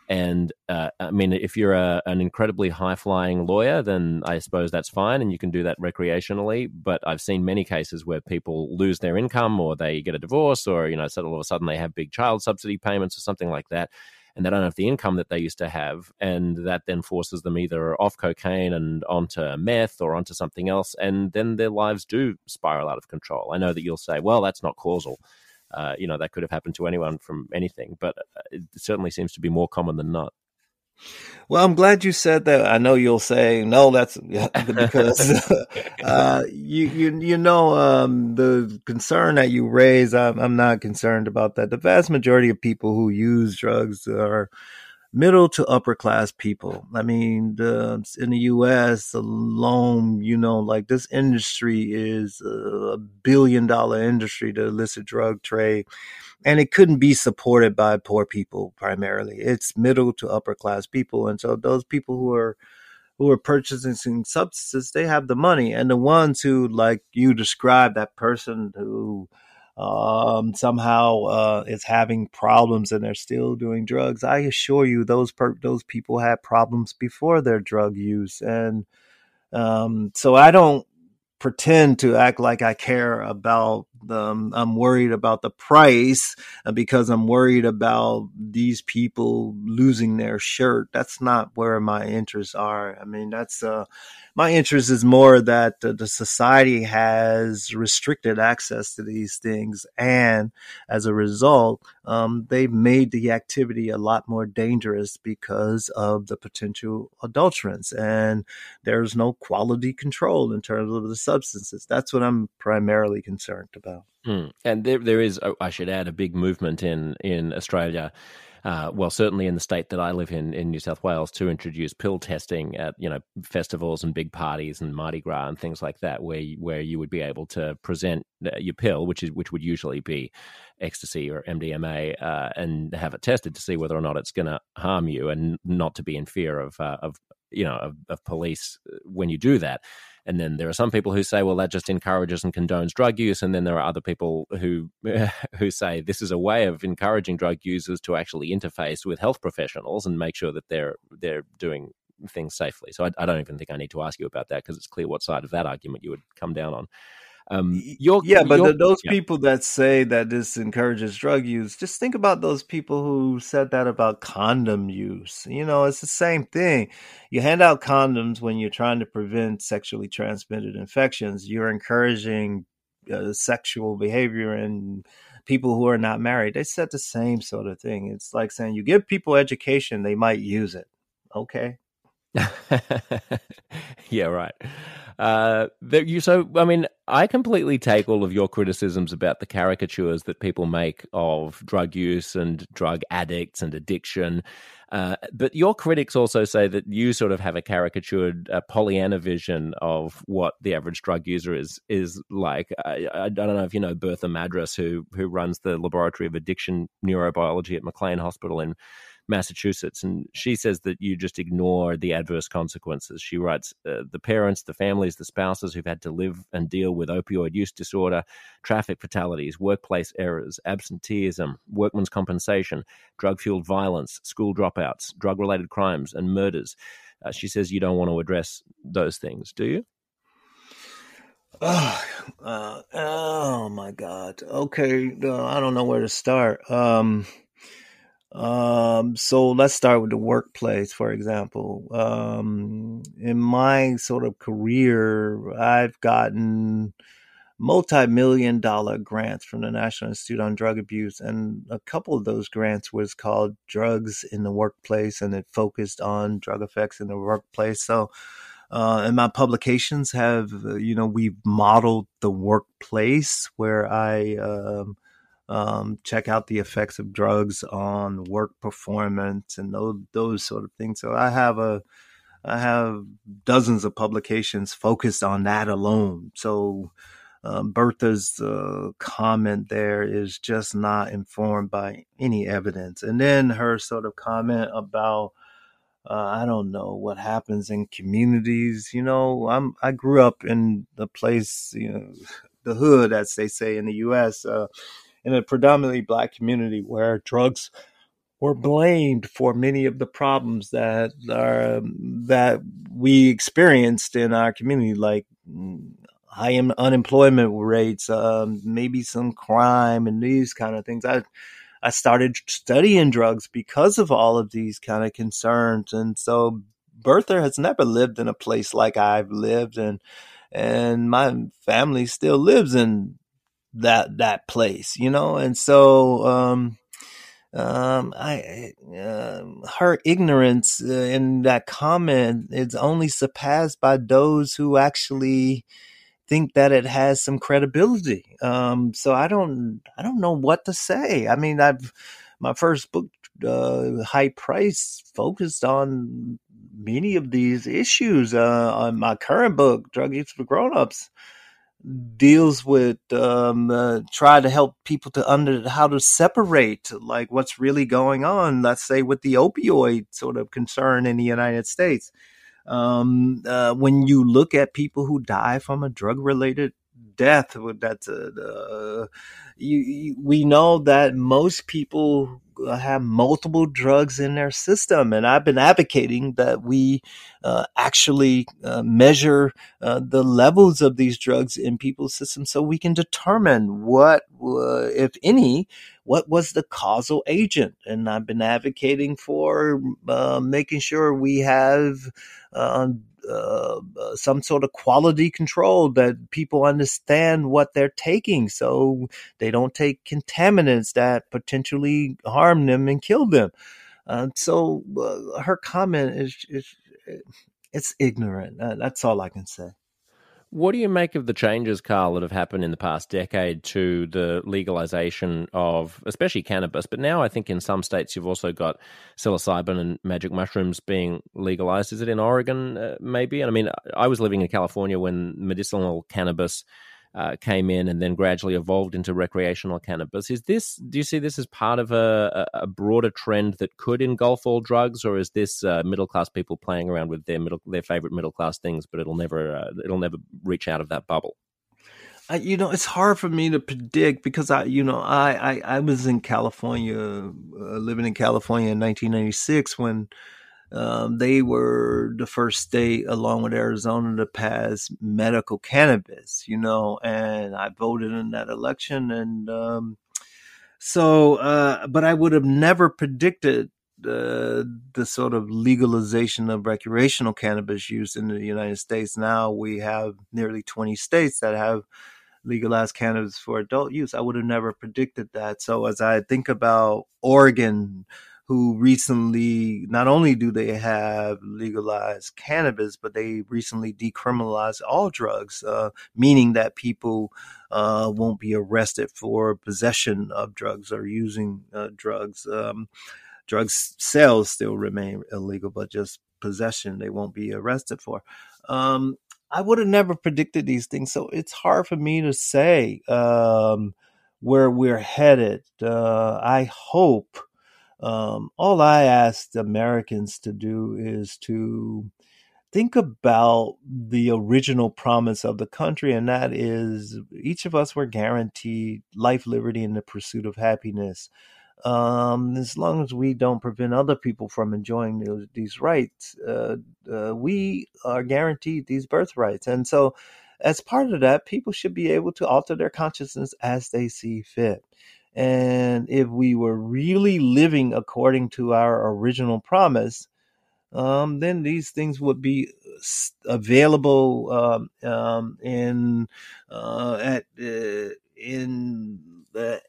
And uh, I mean, if you're a, an incredibly high-flying lawyer, then I suppose that's fine, and you can do that recreationally. But I've seen many cases where people lose their income, or they get a divorce, or you know, so all of a sudden they have big child subsidy payments or something like that, and they don't have the income that they used to have, and that then forces them either off cocaine and onto meth or onto something else, and then their lives do spiral out of control. I know that you'll say, well, that's not causal. Uh, you know, that could have happened to anyone from anything, but it certainly seems to be more common than not. Well, I'm glad you said that. I know you'll say no. That's because uh, you you you know um, the concern that you raise. I'm I'm not concerned about that. The vast majority of people who use drugs are middle to upper class people. I mean, the, in the U S alone, you know, like this industry is a billion dollar industry, the illicit drug trade. And it couldn't be supported by poor people primarily. It's middle to upper class people. And so those people who are who are purchasing substances, they have the money. And the ones who, like you described, that person who um, somehow uh, is having problems and they're still doing drugs, I assure you those per- those people had problems before their drug use. And um, so I don't pretend to act like I care about them. I'm worried about the price because I'm worried about these people losing their shirt. That's not where my interests are. I mean, that's uh, my interest is more that uh, the society has restricted access to these things. And as a result, um, they've made the activity a lot more dangerous because of the potential adulterants. And there's no quality control in terms of the substances. That's what I'm primarily concerned about. Mm. And there, there is, I should add, a big movement in in Australia. Uh, well, certainly in the state that I live in, in New South Wales, to introduce pill testing at you know festivals and big parties and Mardi Gras and things like that, where you, where you would be able to present your pill, which is which would usually be ecstasy or M D M A, uh, and have it tested to see whether or not it's going to harm you, and not to be in fear of uh, of you know of, of police when you do that. And then there are some people who say, well, that just encourages and condones drug use. And then there are other people who who say this is a way of encouraging drug users to actually interface with health professionals and make sure that they're they're doing things safely. So I, I don't even think I need to ask you about that, because it's clear what side of that argument you would come down on. Um, you're, yeah, but you're, the, those yeah. people that say that this encourages drug use, just think about those people who said that about condom use. You know, it's the same thing. You hand out condoms when you're trying to prevent sexually transmitted infections. You're encouraging uh, sexual behavior in people who are not married. They said the same sort of thing. It's like saying you give people education, they might use it. Okay. Yeah, right. Uh, that you so I mean, I completely take all of your criticisms about the caricatures that people make of drug use and drug addicts and addiction. Uh, but your critics also say that you sort of have a caricatured uh, Pollyanna vision of what the average drug user is is like. I, I don't know if you know Bertha Madras, who who runs the Laboratory of Addiction Neurobiology at McLean Hospital in Massachusetts, and she says that you just ignore the adverse consequences. She writes, uh, the parents, the families, the spouses who've had to live and deal with opioid use disorder, traffic fatalities, workplace errors, absenteeism, workman's compensation, drug-fueled violence, school dropouts, drug-related crimes, and murders. Uh, she says you don't want to address those things, do you? Oh, uh, oh my God. Okay, uh, I don't know where to start. Um, Um, so let's start with the workplace, for example. Um, in my sort of career, I've gotten multi-million dollar grants from the National Institute on Drug Abuse. And a couple of those grants was called Drugs in the Workplace, and it focused on drug effects in the workplace. So, uh, and my publications have, uh, you know, we've modeled the workplace where I, um, um, check out the effects of drugs on work performance and those those sort of things. So I have a I have dozens of publications focused on that alone. So um, Bertha's uh, comment there is just not informed by any evidence. And then her sort of comment about uh, I don't know what happens in communities. You know, I'm I grew up in the place, you know, the hood, as they say in the U S. Uh, in a predominantly black community where drugs or blamed for many of the problems that are that we experienced in our community, like high unemployment rates, um, maybe some crime, and these kind of things. I I started studying drugs because of all of these kind of concerns, and so Bertha has never lived in a place like I've lived, and and my family still lives in that that place, you know, and so. Um, um, I, uh, her ignorance uh, in that comment is only surpassed by those who actually think that it has some credibility. Um, so I don't, I don't know what to say. I mean, I've, my first book, uh, High Price, focused on many of these issues. Uh, on my current book, Drug Use for Grownups, deals with um, uh, try to help people to under how to separate like what's really going on. Let's say with the opioid sort of concern in the United States. Um, uh, when you look at people who die from a drug related death, that's a, uh, you, you, we know that most people have multiple drugs in their system. And I've been advocating that we uh, actually uh, measure uh, the levels of these drugs in people's systems so we can determine what, uh, if any, what was the causal agent. And I've been advocating for uh, making sure we have uh, uh, some sort of quality control, that people understand what they're taking so they don't take contaminants that potentially harm them and kill them. Uh, so uh, her comment is, is it's ignorant. Uh, that's all I can say. What do you make of the changes, Carl, that have happened in the past decade to the legalization of especially cannabis? But now I think in some states you've also got psilocybin and magic mushrooms being legalized. Is it in Oregon, uh, maybe? And I mean, I was living in California when medicinal cannabis uh, came in and then gradually evolved into recreational cannabis. Is this, do you see this as part of a, a broader trend that could engulf all drugs, or is this uh, middle-class people playing around with their middle, their favorite middle-class things, but it'll never, uh, it'll never reach out of that bubble? I, you know, it's hard for me to predict because I, you know, I, I, I was in California, uh, living in California in nineteen ninety-six when Um, they were the first state, along with Arizona, to pass medical cannabis, you know, and I voted in that election. And um, so, uh, but I would have never predicted uh, the sort of legalization of recreational cannabis use in the United States. Now we have nearly twenty states that have legalized cannabis for adult use. I would have never predicted that. So as I think about Oregon, who recently, not only do they have legalized cannabis, but they recently decriminalized all drugs, uh, meaning that people uh, won't be arrested for possession of drugs or using uh, drugs. Um, drugs sales still remain illegal, but just possession they won't be arrested for. Um, I would have never predicted these things, so it's hard for me to say um, where we're headed. Uh, I hope. Um, all I ask Americans to do is to think about the original promise of the country, and that is each of us were guaranteed life, liberty, and the pursuit of happiness. Um, as long as we don't prevent other people from enjoying those, these rights, uh, uh, we are guaranteed these birthrights. And so, as part of that, people should be able to alter their consciousness as they see fit. And if we were really living according to our original promise, um, then these things would be available um, um, in uh, at uh, in uh,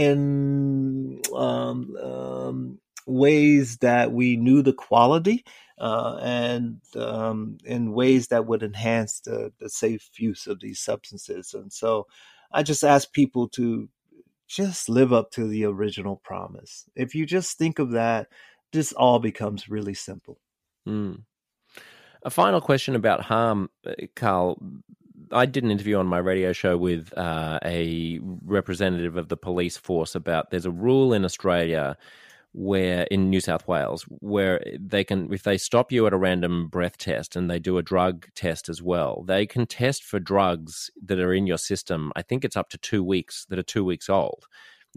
in um, um, ways that we knew the quality uh, and um, in ways that would enhance the, the safe use of these substances. And so, I just ask people to just live up to the original promise. If you just think of that, this all becomes really simple. Mm. A final question about harm, Carl. I did an interview on my radio show with uh, a representative of the police force about there's a rule in Australia where in New South Wales where they can, if they stop you at a random breath test and they do a drug test as well, they can test for drugs that are in your system. I think it's up to two weeks that are two weeks old.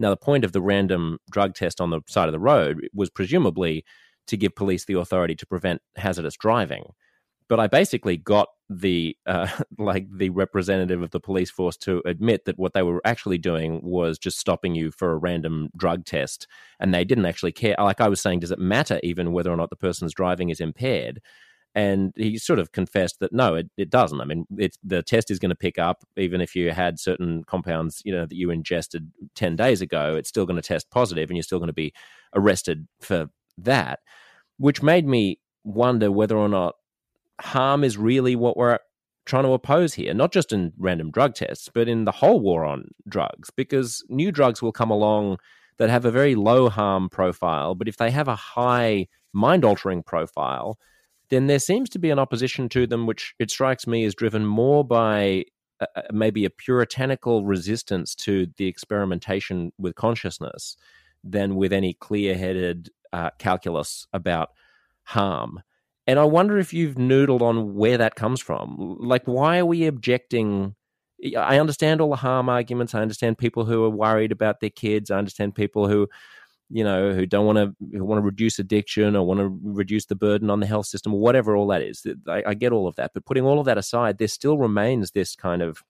Now, the point of the random drug test on the side of the road was presumably to give police the authority to prevent hazardous driving. But I basically got the uh, like the representative of the police force to admit that what they were actually doing was just stopping you for a random drug test, and they didn't actually care. Like I was saying, does it matter even whether or not the person's driving is impaired? And he sort of confessed that no, it, it doesn't. I mean, it's, the test is going to pick up even if you had certain compounds, you know, that you ingested ten days ago. It's still going to test positive, and you're still going to be arrested for that, which made me wonder whether or not harm is really what we're trying to oppose here, not just in random drug tests, but in the whole war on drugs, because new drugs will come along that have a very low harm profile, but if they have a high mind-altering profile, then there seems to be an opposition to them, which it strikes me is driven more by uh, maybe a puritanical resistance to the experimentation with consciousness than with any clear-headed uh, calculus about harm. And I wonder if you've noodled on where that comes from. Like, why are we objecting? I understand all the harm arguments. I understand people who are worried about their kids. I understand people who, you know, who don't want to who want to reduce addiction or want to reduce the burden on the health system or whatever all that is. I, I get all of that. But putting all of that aside, there still remains this kind of,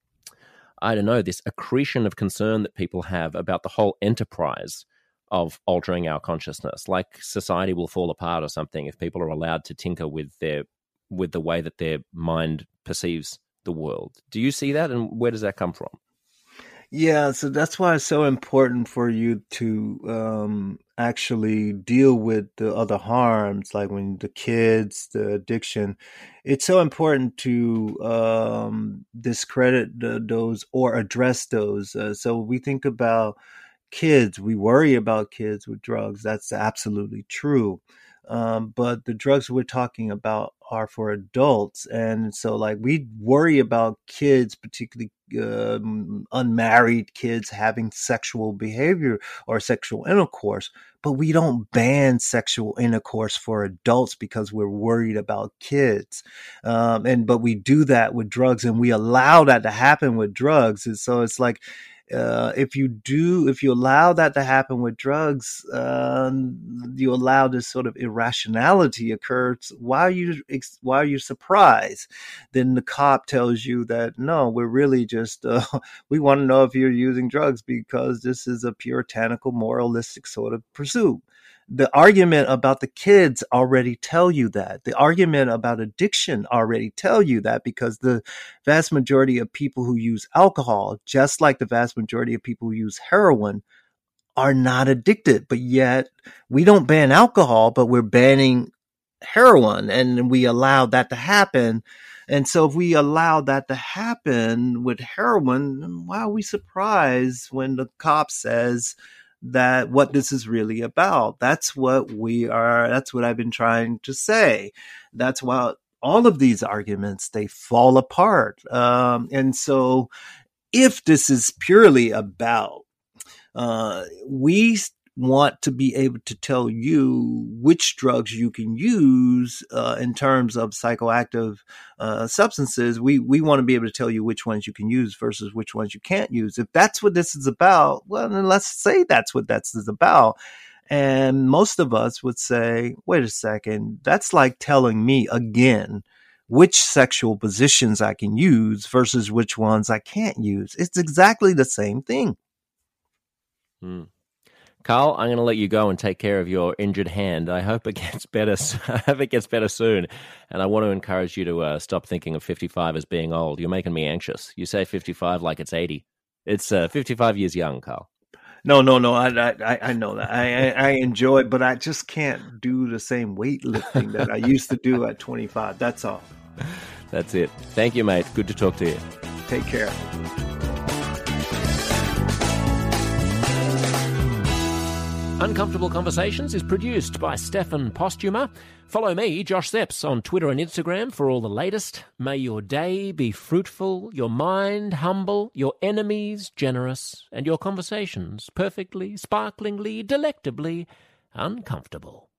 I don't know, this accretion of concern that people have about the whole enterprise of altering our consciousness. Like society will fall apart or something if people are allowed to tinker with their with the way that their mind perceives the world. Do you see that, and where does that come from? Yeah, so that's why it's so important for you to um, actually deal with the other harms, like when the kids, the addiction. It's so important to um, discredit the, those or address those. Uh, so we think about kids, we worry about kids with drugs. That's absolutely true. Um, but the drugs we're talking about are for adults. And so like we worry about kids, particularly um, unmarried kids having sexual behavior or sexual intercourse, but we don't ban sexual intercourse for adults because we're worried about kids. Um, and, but we do that with drugs, and we allow that to happen with drugs. And so it's like, Uh, if you do, if you allow that to happen with drugs, uh, you allow this sort of irrationality occurs. Why are you, why are you surprised? Then the cop tells you that, no, we're really just, uh, we want to know if you're using drugs because this is a puritanical, moralistic sort of pursuit. The argument about the kids already tell you that. The argument about addiction already tell you that, because the vast majority of people who use alcohol, just like the vast majority of people who use heroin, are not addicted. But yet we don't ban alcohol, but we're banning heroin, and we allow that to happen. And so if we allow that to happen with heroin, why are we surprised when the cop says that what this is really about? That's what we are. That's what I've been trying to say. That's why all of these arguments, they fall apart. Um, and so if this is purely about, uh, we want to be able to tell you which drugs you can use uh, in terms of psychoactive uh, substances. We we want to be able to tell you which ones you can use versus which ones you can't use. If that's what this is about, well, then let's say that's what that is about. And most of us would say, wait a second, that's like telling me again which sexual positions I can use versus which ones I can't use. It's exactly the same thing. Hmm. Carl, I'm going to let you go and take care of your injured hand. I hope it gets better. I hope it gets better soon. And I want to encourage you to uh, stop thinking of fifty-five as being old. You're making me anxious. You say fifty-five like it's eighty. It's uh, fifty-five years young, Carl. No, no, no. I, I, I know that. I, I enjoy it, but I just can't do the same weightlifting that I used to do at twenty-five. That's all. That's it. Thank you, mate. Good to talk to you. Take care. Uncomfortable Conversations is produced by Stefan Postuma. Follow me, Josh Szeps, on Twitter and Instagram for all the latest. May your day be fruitful, your mind humble, your enemies generous, and your conversations perfectly, sparklingly, delectably uncomfortable.